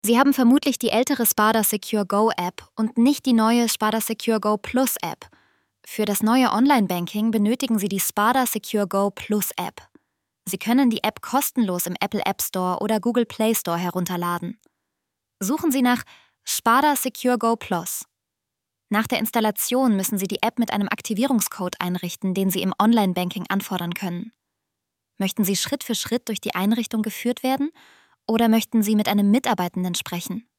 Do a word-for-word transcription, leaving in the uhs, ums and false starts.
Sie haben vermutlich die ältere Sparda Secure Go App und nicht die neue Sparda Secure Go Plus App. Für das neue Online-Banking benötigen Sie die Sparda Secure Go Plus App. Sie können die App kostenlos im Apple App Store oder Google Play Store herunterladen. Suchen Sie nach Sparda Secure Go Plus. Nach der Installation müssen Sie die App mit einem Aktivierungscode einrichten, den Sie im Online-Banking anfordern können. Möchten Sie Schritt für Schritt durch die Einrichtung geführt werden oder möchten Sie mit einem Mitarbeitenden sprechen?